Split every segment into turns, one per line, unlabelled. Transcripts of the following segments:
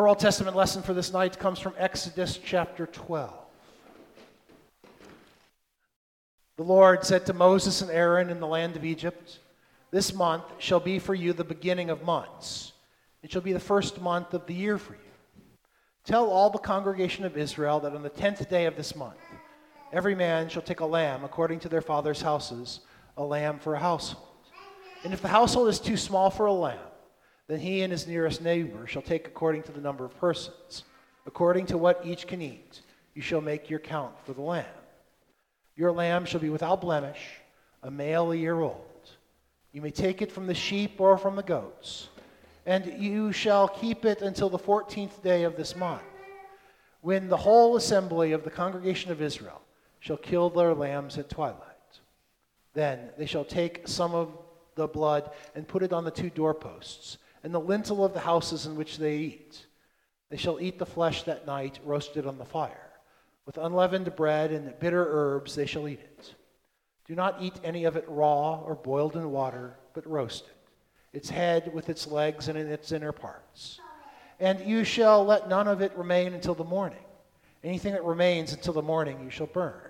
Old Testament lesson for this night comes from Exodus chapter 12. The Lord said to Moses and Aaron in the land of Egypt, "This month shall be for you the beginning of months. It shall be the first month of the year for you. Tell all the congregation of Israel that on the 10th day of this month, every man shall take a lamb according to their father's houses, a lamb for a household. And if the household is too small for a lamb, then he and his nearest neighbor shall take according to the number of persons. According to what each can eat, you shall make your count for the lamb. Your lamb shall be without blemish, a male a year old. You may take it from the sheep or from the goats, and you shall keep it until the 14th day of this month, when the whole assembly of the congregation of Israel shall kill their lambs at twilight. Then they shall take some of the blood and put it on the 2 doorposts and the lintel of the houses in which they eat. They shall eat the flesh that night, roasted on the fire. With unleavened bread and bitter herbs they shall eat it. Do not eat any of it raw or boiled in water, but roast it, its head with its legs and its inner parts. And you shall let none of it remain until the morning. Anything that remains until the morning you shall burn.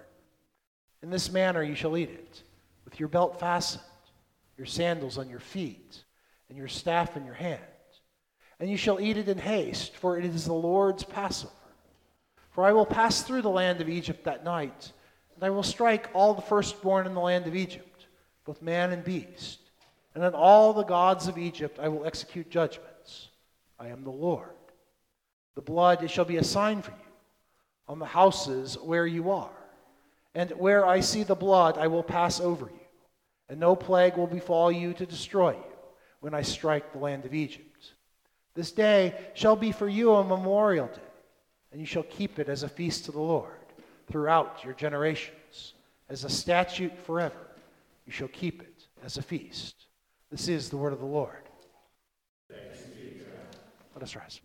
In this manner you shall eat it, with your belt fastened, your sandals on your feet, and your staff in your hand. And you shall eat it in haste, for it is the Lord's Passover. For I will pass through the land of Egypt that night, and I will strike all the firstborn in the land of Egypt, both man and beast. And on all the gods of Egypt I will execute judgments. I am the Lord. The blood shall be a sign for you on the houses where you are. And where I see the blood, I will pass over you. And no plague will befall you to destroy you when I strike the land of Egypt. This day shall be for you a memorial day, and you shall keep it as a feast to the Lord throughout your generations. As a statute forever, you shall keep it as a feast. This is the word of the Lord.
Thanks be to God.
Let us rise.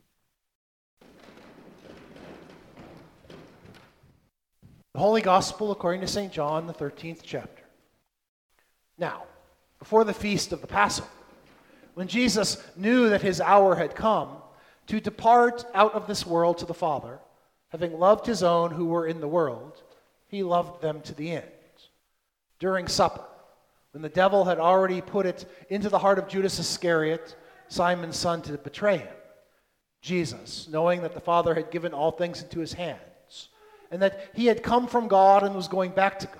The Holy Gospel according to St. John, the 13th chapter. Now, before the feast of the Passover, when Jesus knew that his hour had come to depart out of this world to the Father, having loved his own who were in the world, he loved them to the end. During supper, when the devil had already put it into the heart of Judas Iscariot, Simon's son, to betray him, Jesus, knowing that the Father had given all things into his hands, and that he had come from God and was going back to God,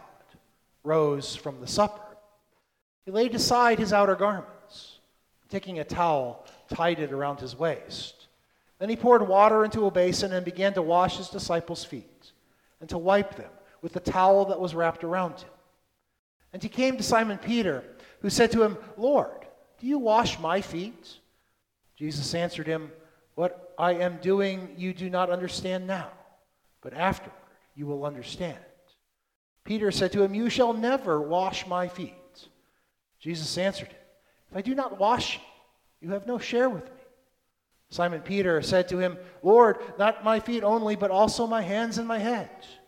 rose from the supper. He laid aside his outer garments, taking a towel, tied it around his waist. Then he poured water into a basin and began to wash his disciples' feet and to wipe them with the towel that was wrapped around him. And he came to Simon Peter, who said to him, "Lord, do you wash my feet?" Jesus answered him, "What I am doing you do not understand now, but afterward you will understand." Peter said to him, "You shall never wash my feet." Jesus answered him, "If I do not wash you, you have no share with me." Simon Peter said to him, "Lord, not my feet only, but also my hands and my head."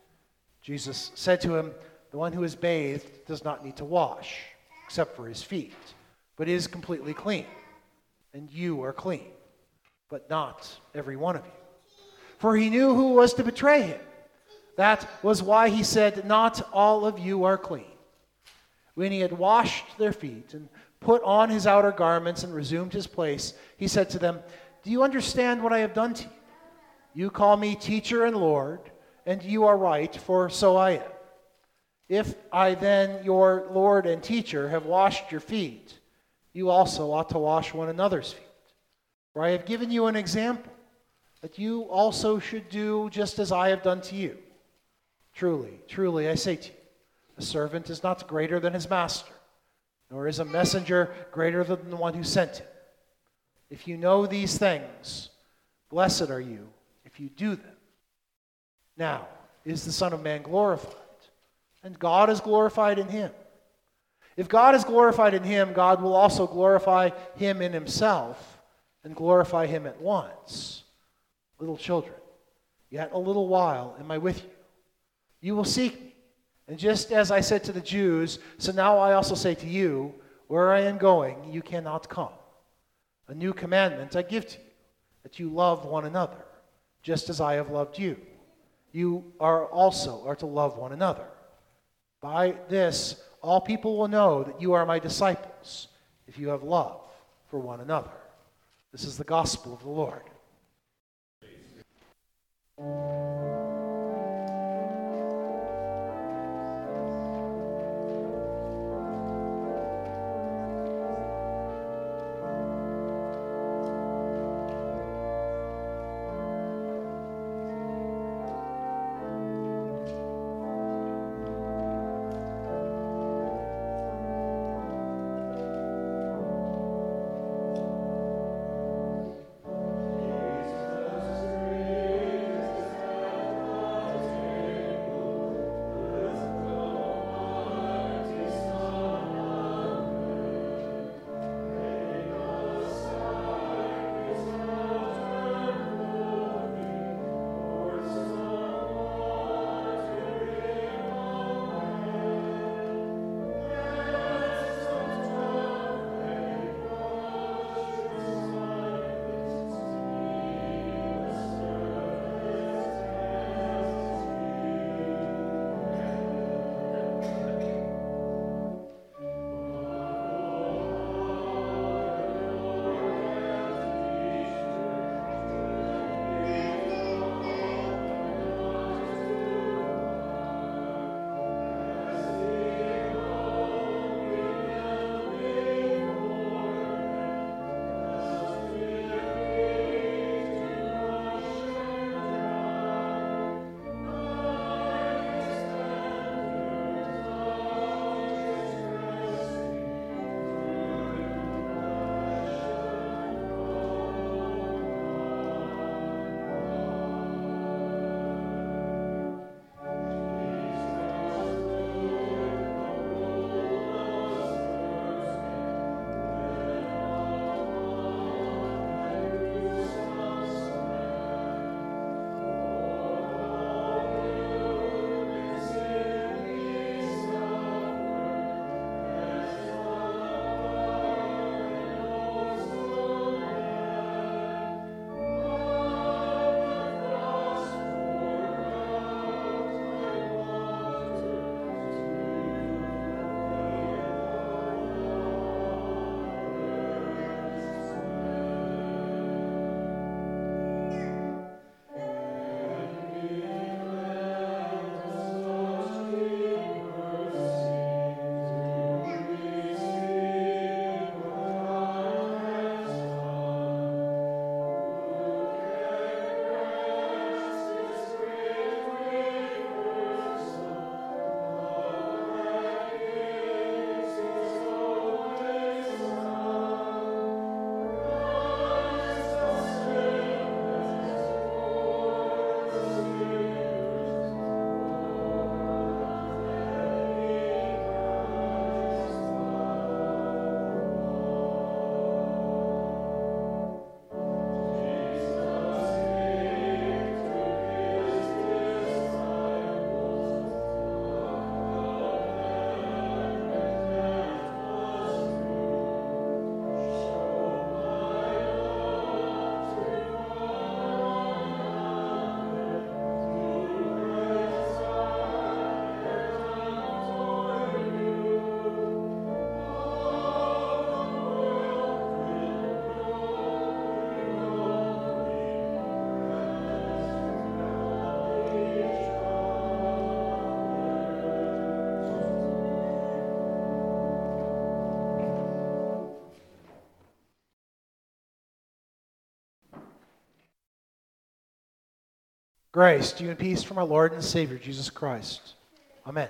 Jesus said to him, "The one who is bathed does not need to wash, except for his feet, but is completely clean. And you are clean, but not every one of you." For he knew who was to betray him. That was why he said, "Not all of you are clean." When he had washed their feet and put on his outer garments and resumed his place, he said to them, "Do you understand what I have done to you? You call me teacher and Lord, and you are right, for so I am. If I then, your Lord and teacher, have washed your feet, you also ought to wash one another's feet. For I have given you an example, that you also should do just as I have done to you. Truly, truly, I say to you, a servant is not greater than his master, nor is a messenger greater than the one who sent him. If you know these things, blessed are you if you do them. Now is the Son of Man glorified, and God is glorified in him. If God is glorified in him, God will also glorify him in himself, and glorify him at once. Little children, yet a little while am I with you. You will seek me. And just as I said to the Jews, so now I also say to you, where I am going, you cannot come. A new commandment I give to you, that you love one another, just as I have loved you. You are to love one another. By this, all people will know that you are my disciples, if you have love for one another. This is the gospel of the Lord. Grace to you and peace from our Lord and Savior, Jesus Christ. Amen.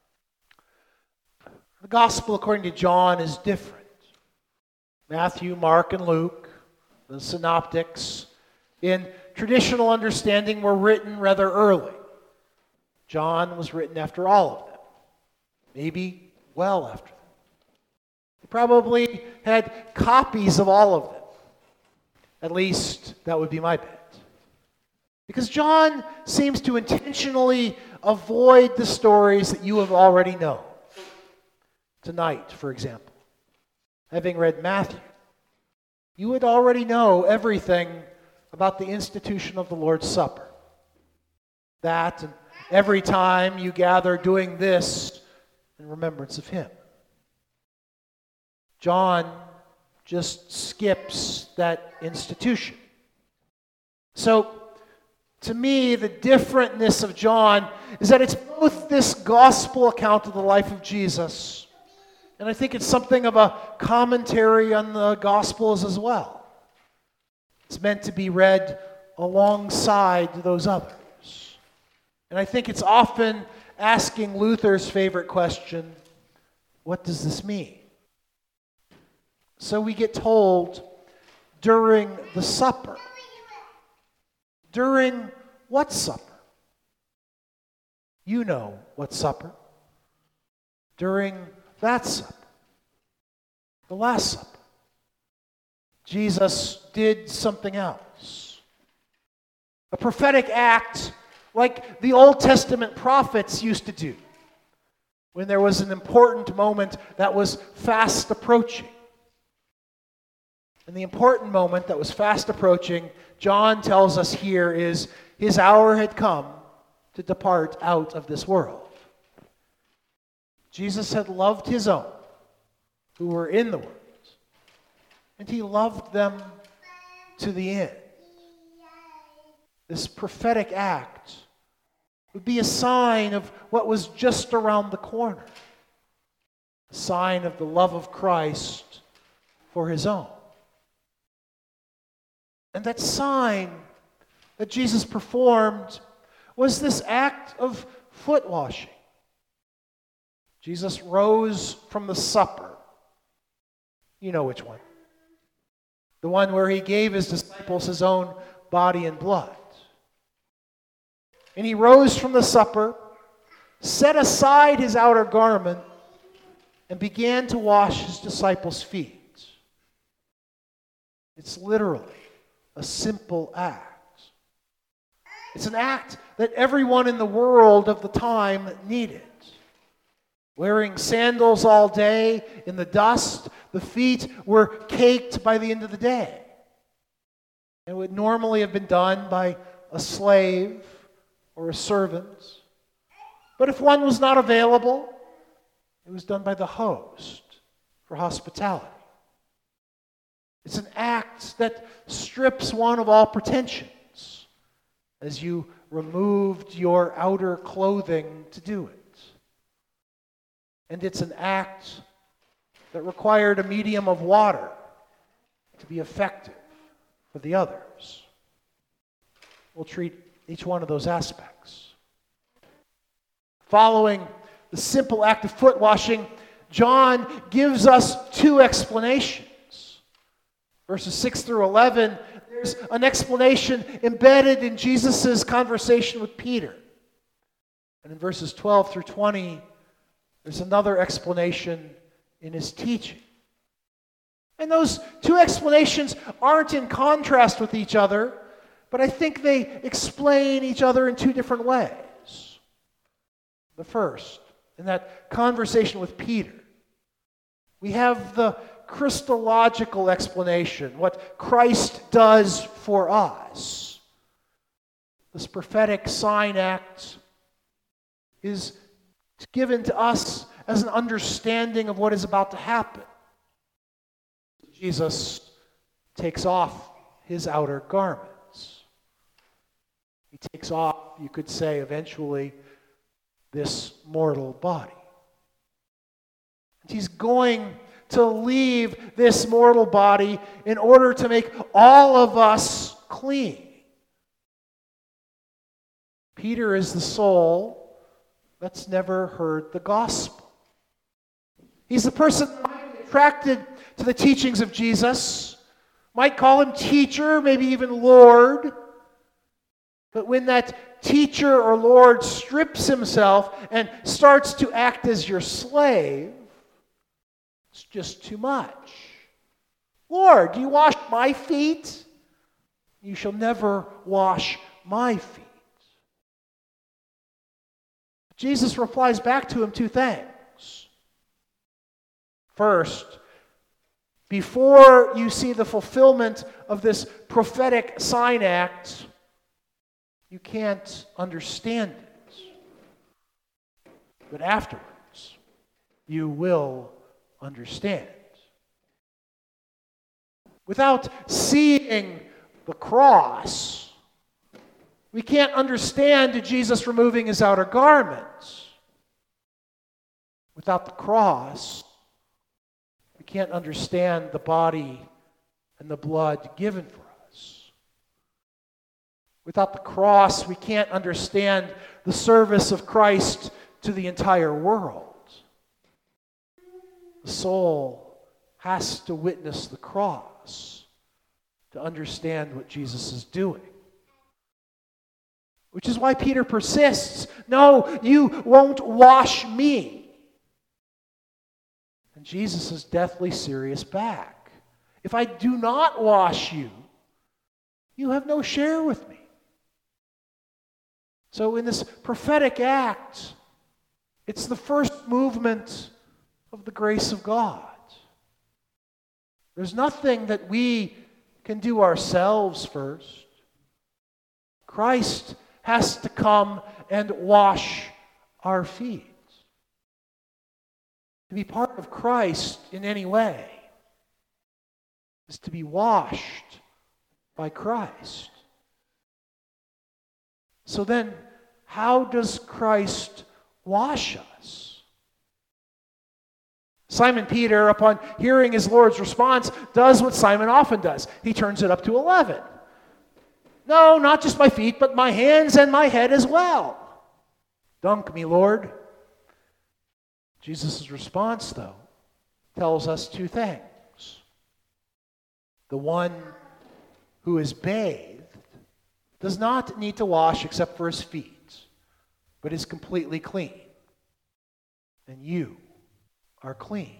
The gospel according to John is different. Matthew, Mark, and Luke, the synoptics, in traditional understanding, were written rather early. John was written after all of them, maybe well after them. He probably had copies of all of them. At least, that would be my bet. Because John seems to intentionally avoid the stories that you have already known. Tonight, for example, having read Matthew, you would already know everything about the institution of the Lord's Supper. That, and every time you gather doing this in remembrance of Him. John just skips that institution. So, to me, the differentness of John is that it's both this gospel account of the life of Jesus, and I think it's something of a commentary on the Gospels as well. It's meant to be read alongside those others. And I think it's often asking Luther's favorite question, what does this mean? So we get told during the supper. During what supper? You know what supper. During that supper. The Last Supper. Jesus did something else. A prophetic act like the Old Testament prophets used to do when there was an important moment that was fast approaching. And the important moment that was fast approaching, John tells us here, is his hour had come to depart out of this world. Jesus had loved his own who were in the world, and he loved them to the end. This prophetic act would be a sign of what was just around the corner, a sign of the love of Christ for his own. And that sign that Jesus performed was this act of foot washing. Jesus rose from the supper. You know which one. The one where he gave his disciples his own body and blood. And he rose from the supper, set aside his outer garment, and began to wash his disciples' feet. It's literally a simple act. It's an act that everyone in the world of the time needed. Wearing sandals all day in the dust, the feet were caked by the end of the day. It would normally have been done by a slave or a servant. But if one was not available, it was done by the host for hospitality. It's an act that strips one of all pretensions as you removed your outer clothing to do it. And it's an act that required a medium of water to be effective for the others. We'll treat each one of those aspects. Following the simple act of foot washing, John gives us two explanations. Verses 6 through 11, there's an explanation embedded in Jesus' conversation with Peter. And in verses 12 through 20, there's another explanation in his teaching. And those two explanations aren't in contrast with each other, but I think they explain each other in two different ways. The first, in that conversation with Peter, we have the Christological explanation, what Christ does for us. This prophetic sign act is given to us as an understanding of what is about to happen. Jesus takes off his outer garments. He takes off, you could say, eventually, this mortal body. And he's going to leave this mortal body in order to make all of us clean. Peter is the soul that's never heard the gospel. He's the person attracted to the teachings of Jesus. Might call him teacher, maybe even Lord. But when that teacher or Lord strips himself and starts to act as your slave, it's just too much. Lord, do you wash my feet? You shall never wash my feet. Jesus replies back to him two things. First, Before you see the fulfillment of this prophetic sign act, you can't understand it. But afterwards, you will understand. Without seeing the cross, we can't understand Jesus removing his outer garments. Without the cross, we can't understand the body and the blood given for us. Without the cross, we can't understand the service of Christ to the entire world. The soul has to witness the cross to understand what Jesus is doing. Which is why Peter persists, no, you won't wash me. And Jesus is deathly serious back. If I do not wash you, you have no share with me. So in this prophetic act, it's the first movement of the grace of God. There's nothing that we can do ourselves first. Christ has to come and wash our feet. To be part of Christ in any way is to be washed by Christ. So then, how does Christ wash us? Simon Peter, upon hearing his Lord's response, does what Simon often does. He turns it up to 11. No, not just my feet, but my hands and my head as well. Dunk me, Lord. Jesus' response, though, tells us two things. The one who is bathed does not need to wash except for his feet, but is completely clean. And you are clean.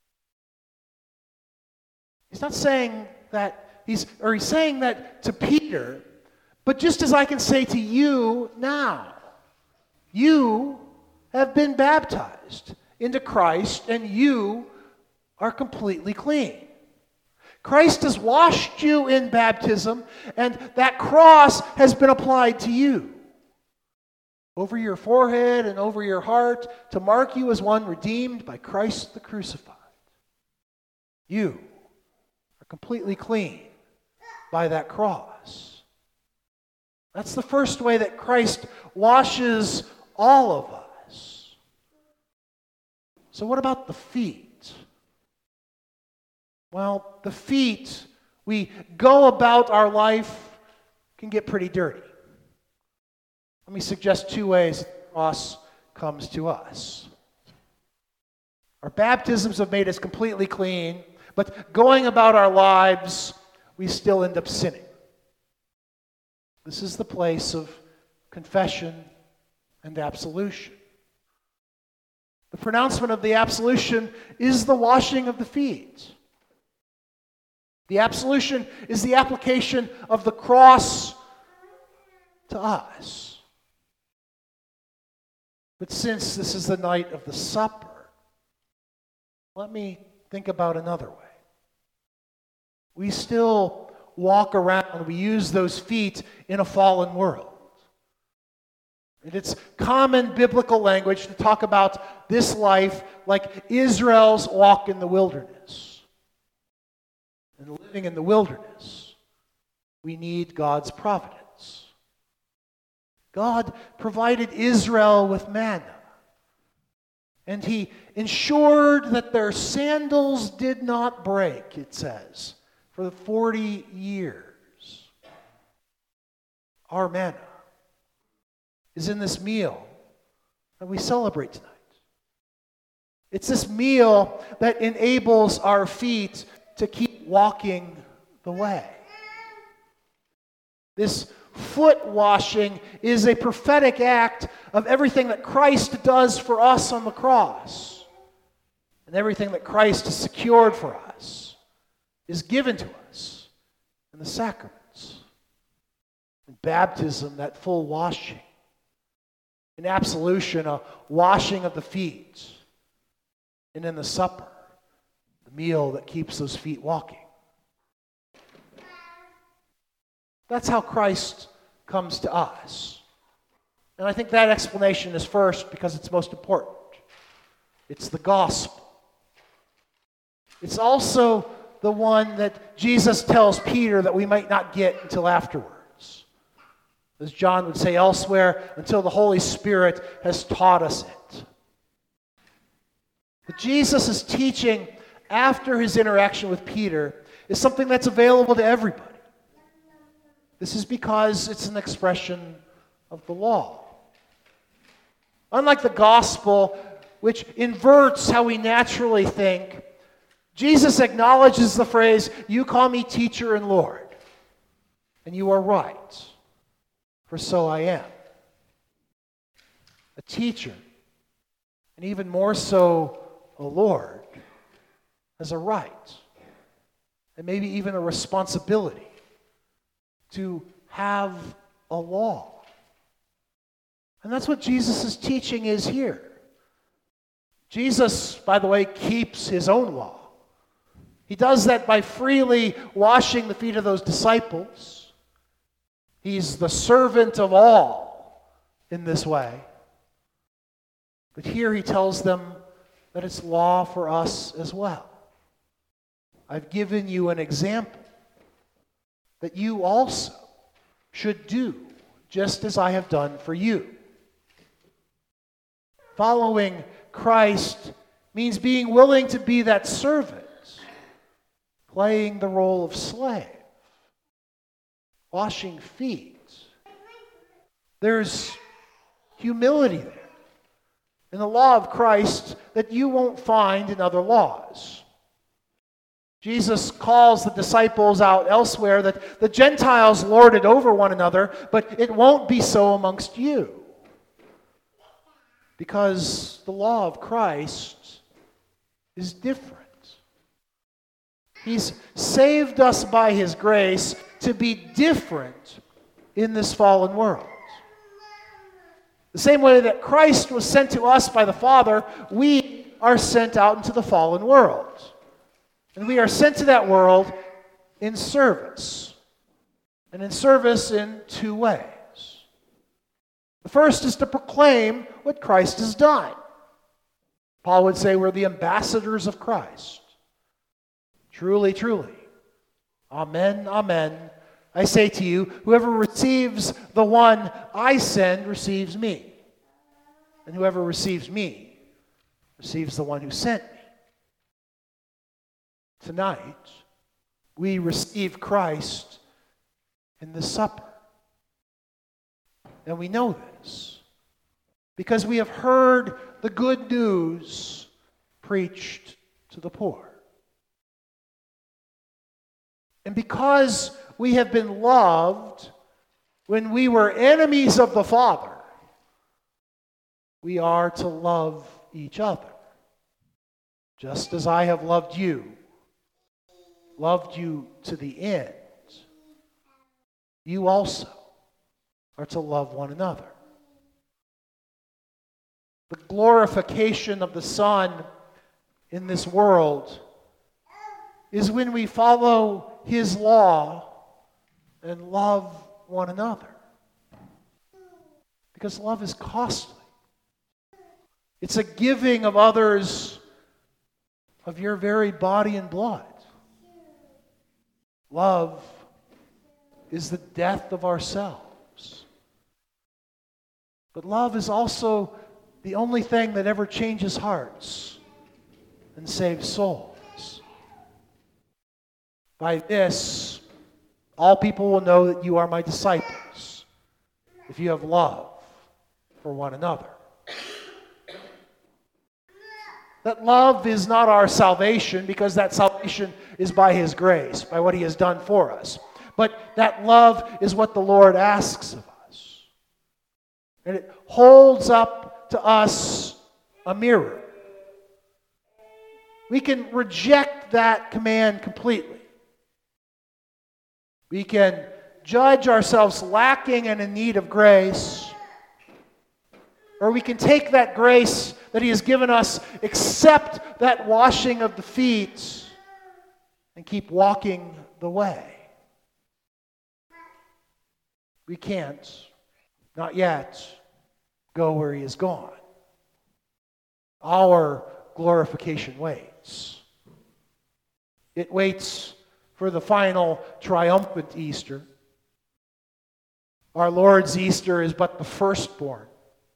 He's not saying that, he's saying that to Peter, but just as I can say to you now, you have been baptized into Christ and you are completely clean. Christ has washed you in baptism, and that cross has been applied to you. Over your forehead and over your heart to mark you as one redeemed by Christ the crucified. You are completely clean by that cross. That's the first way that Christ washes all of us. So what about the feet? Well, the feet, we go about our life, can get pretty dirty. Let me suggest two ways the cross comes to us. Our baptisms have made us completely clean, but going about our lives, we still end up sinning. This is the place of confession and absolution. The pronouncement of the absolution is the washing of the feet. The absolution is the application of the cross to us. But since this is the night of the supper, let me think about another way. We still walk around, we use those feet in a fallen world. And it's common biblical language to talk about this life like Israel's walk in the wilderness. And living in the wilderness, we need God's providence. God provided Israel with manna. And he ensured that their sandals did not break, it says, for the 40 years. Our manna is in this meal that we celebrate tonight. It's this meal that enables our feet to keep walking the way. This foot washing is a prophetic act of everything that Christ does for us on the cross. And everything that Christ has secured for us is given to us in the sacraments. In baptism, that full washing. In absolution, a washing of the feet. And in the supper, the meal that keeps those feet walking. That's how Christ comes to us. And I think that explanation is first because it's most important. It's the gospel. It's also the one that Jesus tells Peter that we might not get until afterwards. As John would say elsewhere, until the Holy Spirit has taught us it. But Jesus' teaching after his interaction with Peter is something that's available to everybody. This is because it's an expression of the law. Unlike the gospel, which inverts how we naturally think, Jesus acknowledges the phrase, "You call me teacher and Lord." And you are right, for so I am. A teacher, and even more so a Lord, has a right, and maybe even a responsibility to have a law. And that's what Jesus' teaching is here. Jesus, by the way, keeps his own law. He does that by freely washing the feet of those disciples. He's the servant of all in this way. But here he tells them that it's law for us as well. I've given you an example that you also should do just as I have done for you. Following Christ means being willing to be that servant, playing the role of slave, washing feet. There's humility there in the law of Christ that you won't find in other laws. Jesus calls the disciples out elsewhere that the Gentiles lord it over one another, but it won't be so amongst you. Because the law of Christ is different. He's saved us by his grace to be different in this fallen world. The same way that Christ was sent to us by the Father, we are sent out into the fallen world. And we are sent to that world in service. And in service in two ways. The first is to proclaim what Christ has done. Paul would say we're the ambassadors of Christ. Truly, truly. Amen, amen. I say to you, whoever receives the one I send receives me. And whoever receives me receives the one who sent me. Tonight, we receive Christ in the supper. And we know this because we have heard the good news preached to the poor. And because we have been loved when we were enemies of the Father, we are to love each other. Just as I have loved you to the end, you also are to love one another. The glorification of the Son in this world is when we follow his law and love one another. Because love is costly. It's a giving of others of your very body and blood. Love is the death of ourselves. But love is also the only thing that ever changes hearts and saves souls. By this, all people will know that you are my disciples, if you have love for one another. That love is not our salvation, because that salvation is by his grace, by what he has done for us. But that love is what the Lord asks of us. And it holds up to us a mirror. We can reject that command completely. We can judge ourselves lacking and in need of grace. Or we can take that grace that he has given us, accept that washing of the feet, and keep walking the way. We can't, not yet, go where he is gone. Our glorification waits. It waits for the final triumphant Easter. Our Lord's Easter is but the firstborn.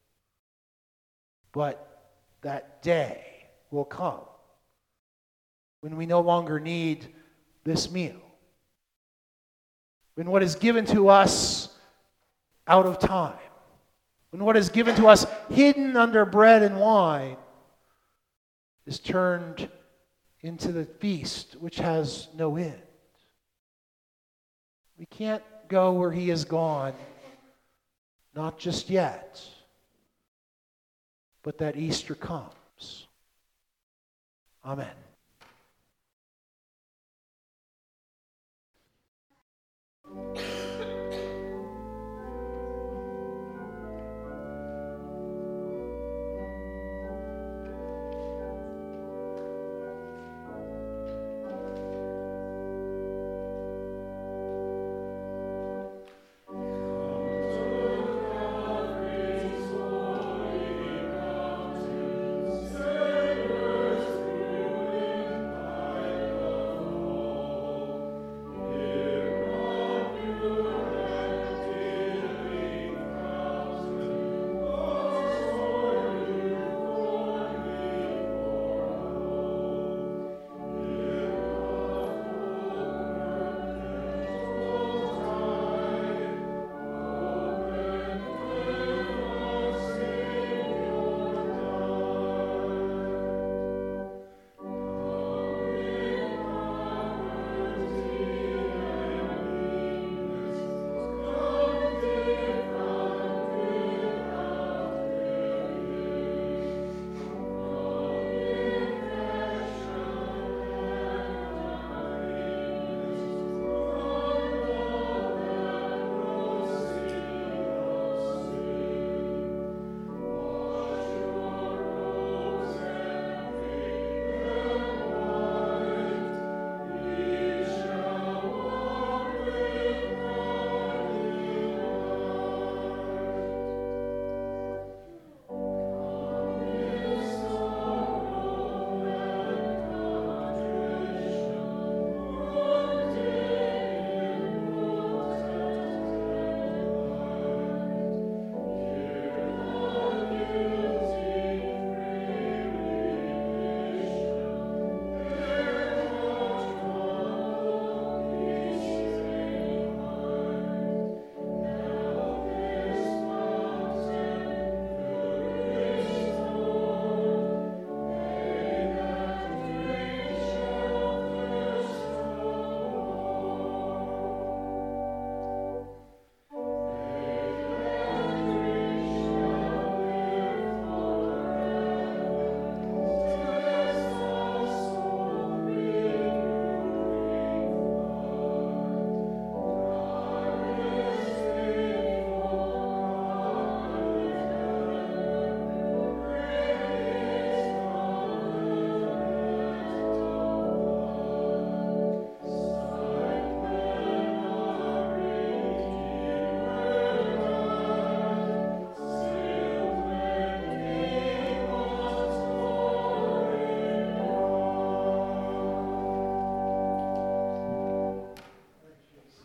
But that day will come when we no longer need this meal. When what is given to us out of time, when what is given to us hidden under bread and wine is turned into the feast which has no end. We can't go where he is gone, not just yet, but that Easter comes. Amen.